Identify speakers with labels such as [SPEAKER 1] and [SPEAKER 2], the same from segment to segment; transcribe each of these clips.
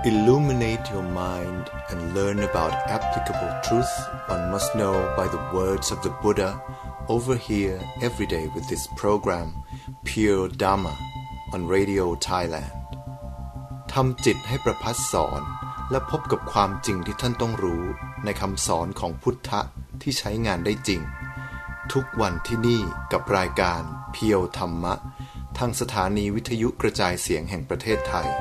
[SPEAKER 1] Illuminate your mind and learn about applicable truth one must know by the words of the Buddha over here every day with this program Pure Dhamma on Radio Thailand ทำจิตให้ประพัดสอนและพบกับความจริงที่ท่านต้องรู้ในคำสอนของพุทธะที่ใช้งานได้จริงทุกวันที่นี่กับรายการเพียวธรรมะทางสถานีวิทยุกระจายเสียงแห่งประเทศไทย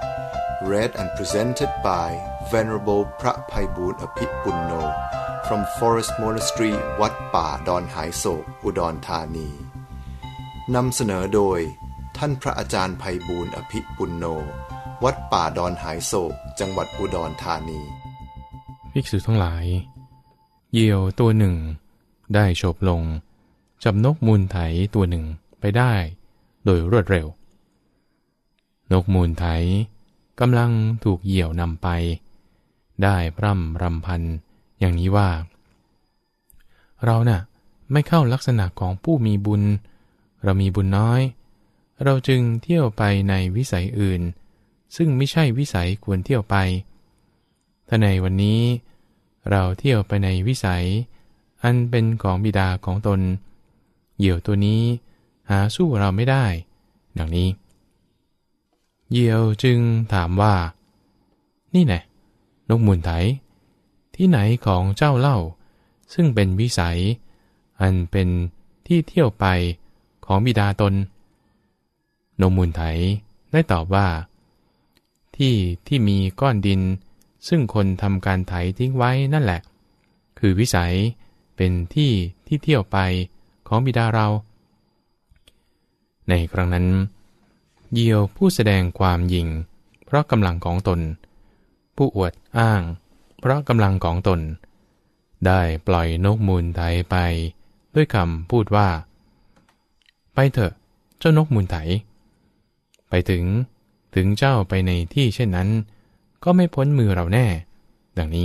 [SPEAKER 1] Read and presented by Venerable พระไพบูลย์อภิปุณโญ from Forest Monastery วัดป่าดอนหายโศกอุดรธานีนำเสนอโดยท่านพระอาจารย์ไพบูลย์อภิปุณโญวัดป่าดอนหายโศกจังหวัดอุดรธานี
[SPEAKER 2] ภิกษุทั้งหลายเหยี่ยวตัวหนึ่งได้โฉบลงจับนกมูลไถตัวหนึ่งไปได้โดยรวดเร็วนกมูลไถกำลังถูกเหยี่ยวนำไปได้พร่ำรำพันอย่างนี้ว่าเราน่ะไม่เข้าลักษณะของผู้มีบุญเรามีบุญน้อยเราจึงเที่ยวไปในวิสัยอื่นซึ่งไม่ใช่วิสัยควรเที่ยวไปถ้าในวันนี้เราเที่ยวไปในวิสัยอันเป็นของบิดาของตนเหยี่ยวตัวนี้หาสู้เราไม่ได้ดังนี้เหยี่ยวจึงถามว่านี่แน่นกมูลไถที่ไหนของเจ้าเล่าซึ่งเป็นวิสัยอันเป็นที่เที่ยวไปของบิดาตนนกมูลไถได้ตอบว่าที่มีก้อนดินซึ่งคนทำการไถทิ้งไว้นั่นแหละคือวิสัยเป็นที่เที่ยวไปของบิดาเราในครั้งนั้นเหยี่ยวผู้แสดงความหยิ่งเพราะกำลังของตนผู้อวดอ้างเพราะกำลังของตนได้ปล่อยนกมูลไถไปด้วยคำพูดว่าไปเถอะเจ้านกมูลไถไปถึงเจ้าไปในที่เช่นนั้นก็ไม่พ้นมือเราแน่ดังนี้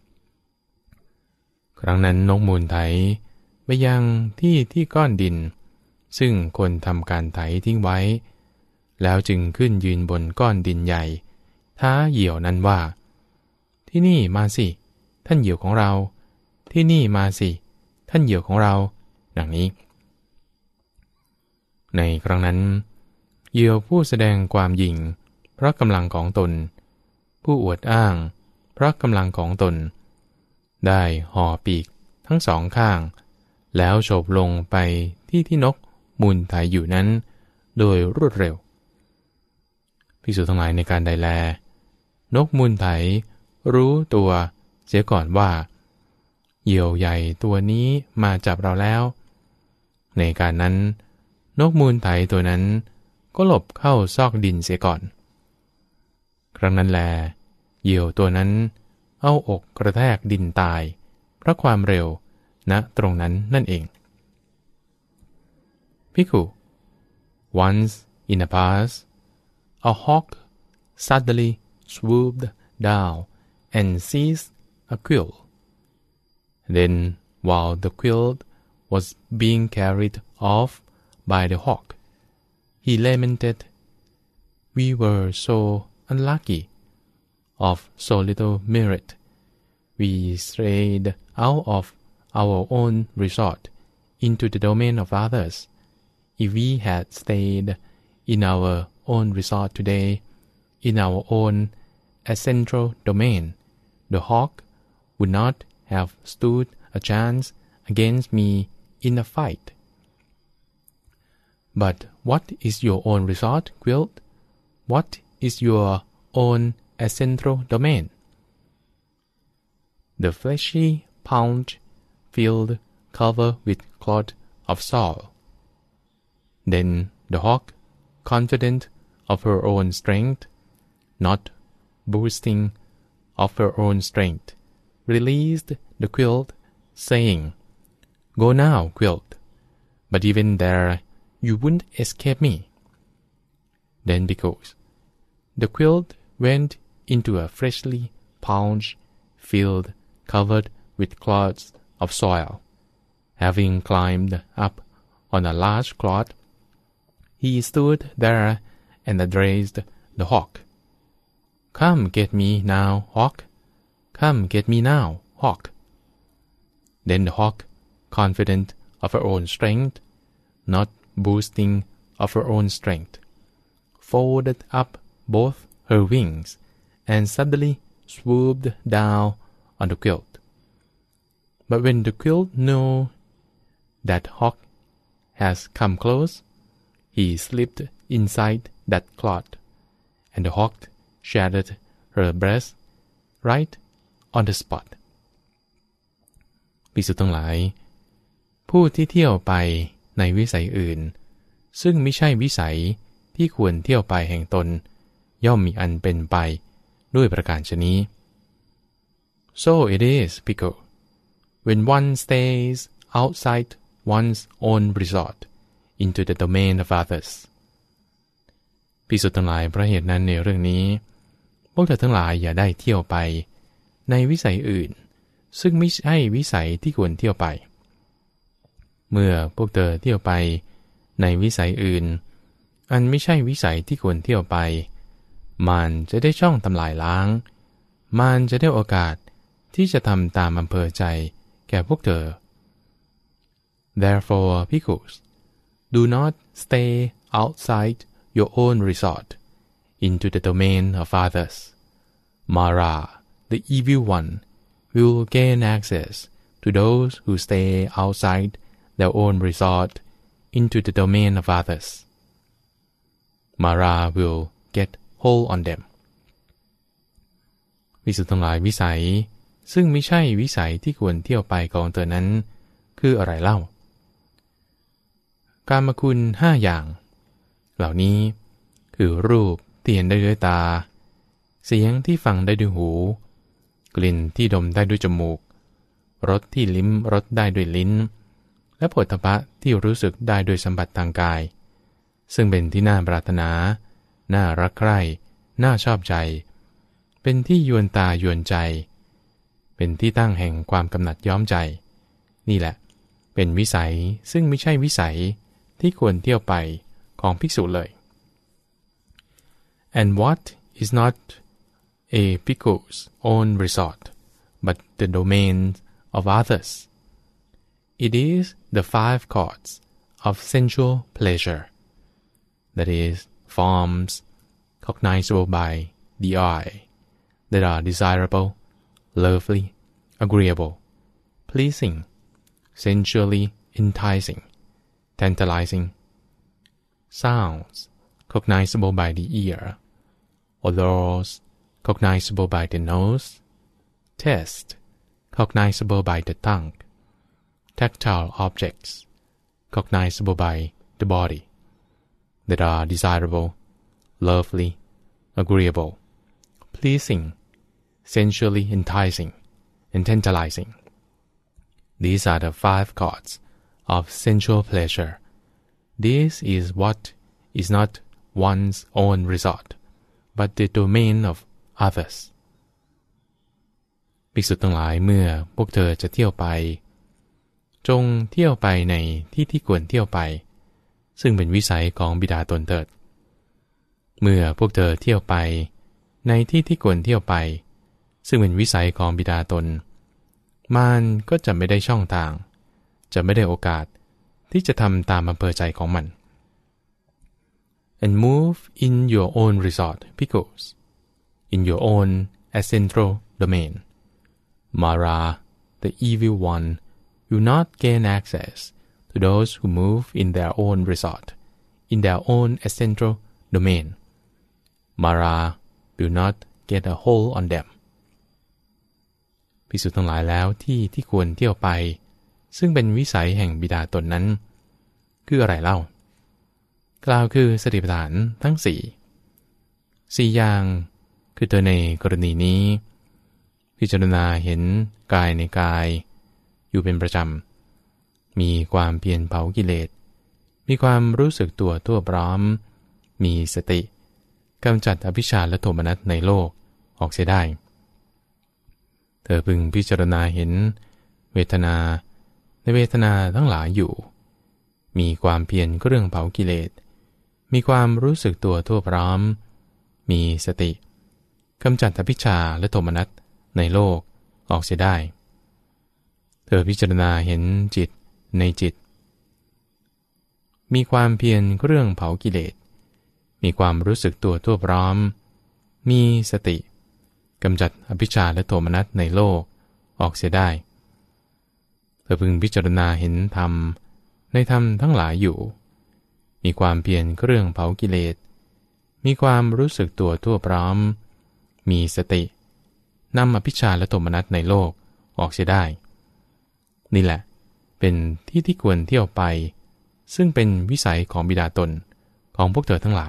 [SPEAKER 2] ครั้งนั้นนกมูลไถไปยังที่ก้อนดินซึ่งคนทำการไถทิ้งไว้แล้วจึงขึ้นยืนบนก้อนดินใหญ่ท้าเหยี่ยวนั้นว่าที่นี่มาสิท่านเหยี่ยวของเราที่นี่มาสิท่านเหยี่ยวของเราดังนี้ในครั้งนั้นเหยี่ยวผู้แสดงความหยิ่งเพราะกำลังของตนผู้อวดอ้างเพราะกำลังของตนได้ห่อปีกทั้งสองข้างแล้วโฉบลงไปที่นกมูลไถอยู่นั้นโดยรวดเร็วภิกษุทั้งหลายในการใดแลนกมูลไถรู้ตัวเสียก่อนว่าเหยี่ยวใหญ่ตัวนี้มาจับเราแล้วในการนั้นนกมูลไถตัวนั้นก็หลบเข้าซอกดินเสียก่อนครั้งนั้นแลเหยี่ยวตัวนั้นเอาอกกระแทกดินตายเพราะความเร็วณตรงนั้นนั่นเองภิกขุ Once in the past a hawk suddenly swooped down and seized a quill. Then while the quill was being carried off by the hawk he lamented, "We were so unlucky, of so little merit. We strayed out of our own resort into the domain of others. If we had stayed in our own resort today, in our own ancestral domain, the hawk would not have stood a chance against me in a fight. But what is your own resort, quill? What is your own ancestral domain?" The fleshy paunch field covered with cloth of soil. Then the hawk, confident of her own strength, not boasting of her own strength, released the quilt, saying, "Go now, quilt, but even there you wouldn't escape me." Then because the quilt went into a freshly paunched field covered with clods of soil. Having climbed up on a large clod, he stood there and addressed the hawk. Come get me now, hawk. Come get me now, hawk. Then the hawk, confident of her own strength, not boasting of her own strength, folded up both her wings and suddenly swooped down on the quilt. But when the quilt knew that hawk has come close, he slipped inside that cloth, and the hawk shattered her breast right on the spot. ภิกษุทั้งหลายผู้ที่เที่ยวไปในวิสัยอื่นซึ่งไม่ใช่วิสัยที่ควรเที่ยวไปแห่งตนย่อมมีอันเป็นไปด้วยประการฉะนี้ So it is, Bhikkhu, when one stays outside one's own resort into the domain of others. ภิกษุทั้งหลายเพราะเหตุนั้นในเรื่องนี้พวกเธอทั้งหลายอย่าได้เที่ยวไปในวิสัยอื่นซึ่งไม่ใช่วิสัยที่ควรเที่ยวไปเมื่อพวกเธอเที่ยวไปในวิสัยอื่นอันไม่ใช่วิสัยที่ควรเที่ยวไปมันจะได้ช่องทำลายล้างมันจะได้โอกาสที่จะทำตามอำเภอใจแก่พวกเธอ Therefore, bhikkhus, do not stay outside your own resort into the domain of others. Mara, the evil one, will gain access to those who stay outside their own resort into the domain of others. Mara will get hold on them. ภิกษุทั้งหลายวิสัยซึ่งไม่ใช่วิสัยที่ควรเที่ยวไปของเธอนั้นคืออะไรเล่ากามคุณ5อย่างเหล่านี้คือรูปที่เห็นได้ด้วยตาเสียงที่ฟังได้ด้วยหูกลิ่นที่ดมได้ด้วยจมูกรสที่ลิ้มรสได้ด้วยลิ้นและโผฏฐัพพะที่รู้สึกได้ด้วยสัมผัสทางกายซึ่งเป็นที่น่าปรารถนาน่ารักใคร่น่าชอบใจเป็นที่ยวนตายวนใจเป็นที่ตั้งแห่งความกำหนัดย้อมใจนี่แหละเป็นวิสัยซึ่งไม่ใช่วิสัยที่ควรเที่ยวไปของภิกษุเลย And what is not a bhikkhu's own resort but the domain of others? It is the 5 courts of sensual pleasure, that is, forms cognizable by the eye, that are desirable, lovely, agreeable, pleasing, sensually enticing, tantalizing, sounds cognizable by the ear, odors cognizable by the nose, taste cognizable by the tongue, tactile objects cognizable by the body, that are desirable, lovely, agreeable, pleasing, sensually enticing, and tantalizing. These are the 5 courts of sensual pleasure. This is what is not one's own resort, but the domain of others. ภิกษุทั้งหลายเมื่อพวกเธอจะเที่ยวไปจงเที่ยวไปในที่ที่ควรเที่ยวไปซึ่งเป็นวิสัยของบิดาตนเถิดเมื่อพวกเธอเที่ยวไปในที่ที่ควรเที่ยวไปซึ่งเป็นวิสัยของบิดาตนมันก็จะไม่ได้ช่องทางจะไม่ได้โอกาสที่จะทำตามอำเภอใจของมัน And move in your own resort, bhikkhus, in your own ascendral domain. Mara, the evil one, will not gain access to those who move in their own resort, in their own ascendral domain. Mara will not get a hold on them. ภิกษุทั้งหลายแล้วที่ควรเที่ยวไปซึ่งเป็นวิสัยแห่งบิดาตนนั้นคืออะไรเล่ากล่าวคือสติปัฏฐานทั้ง4อย่างคือเธอในกรณีนี้พิจารณาเห็นกายในกายอยู่เป็นประจำมีความเพียรเผากิเลสมีความรู้สึกตัวทั่วพร้อมมีสติกำจัดอภิชฌาและโทมนัสในโลกออกเสียได้เธอพึงพิจารณาเห็นเวทนาในเวทนาทั้งหลายอยู่มีความเพียรเครื่องเผากิเลสมีความรู้สึกตัวทั่วพร้อมมีสติกำจัดอภิชฌาและโทมนัสในโลกออกเสียได้เธอพิจารณาเห็นจิตในจิตมีความเพียรเครื่องเผากิเลสมีความรู้สึกตัวทั่วพร้อมมีสติกำจัดอภิชฌาและโทมนัสในโลกออกเสียได้เธอพึงพิจารณาเห็นธรรมในธรรมทั้งหลายอยู่มีความเพียรเครื่องเผากิเลสมีความรู้สึกตัวทั่วพร้อมมีสตินำอภิชฌาและโทมนัสในโลกออกเสียได้นี่แหละเป็นที่ที่ควรเที่ยวไปซึ่งเป็นวิสัยของบิดาตนของพวกเธอทั้งหลาย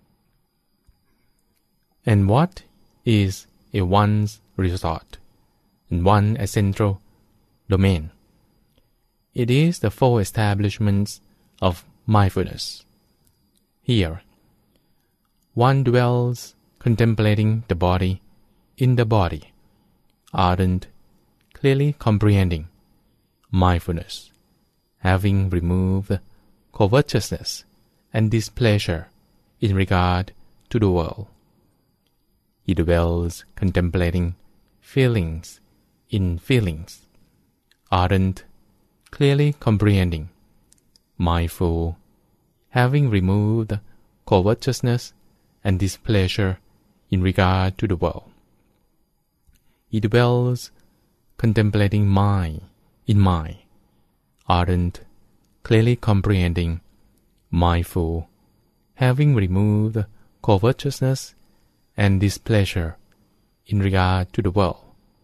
[SPEAKER 2] And what is a one's resort in one essential domain? It is the four establishments of mindfulness. Here, one dwells contemplating the body in the body, ardent, clearly comprehending mindfulness, having removed covetousness and displeasure in regard to the world. He dwells contemplating feelings in feelings, ardent, clearly comprehending, mindful, having removed covetousness and displeasure in regard to the world. He dwells contemplating mind in mind, ardent, clearly comprehending, mindful, having removed covetousness and displeasure in regard to the world.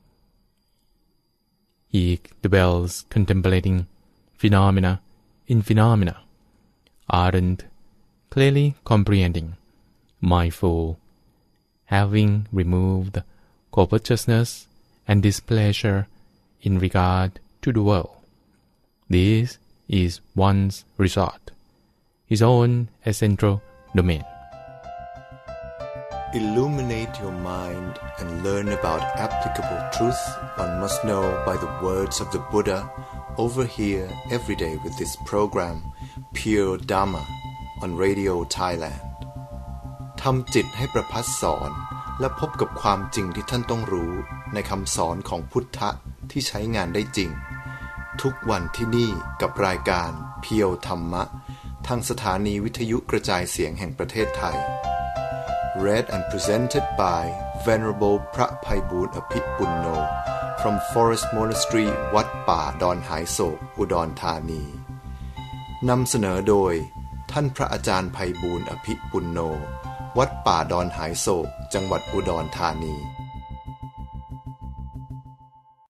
[SPEAKER 2] He dwells contemplating phenomena in phenomena, ardent, clearly comprehending, mindful, having removed covetousness and displeasure in regard to the world. This is one's resort, his own essential domain.
[SPEAKER 1] Illuminate your mind and learn about applicable truth one must know by the words of the Buddha over here every day with this program, Pure Dhamma, on Radio Thailand. ทำจิตให้ประภัสสอนและพบกับความจริงที่ท่านต้องรู้ในคำสอนของพุทธะที่ใช้งานได้จริงทุกวันที่นี่กับรายการเพียวธรรมะทางสถานีวิทยุกระจายเสียงแห่งประเทศไทย Read and presented by Venerable พระไพบูลย์อภิปุณโญ from Forest Monastery วัดป่าดอนหายโศกอุดรธานีนำเสนอโดยท่านพระอาจารย์ไพบูลย์อภิปุณโญวัดป่าดอนหายโศกจังหวัดอุดรธานี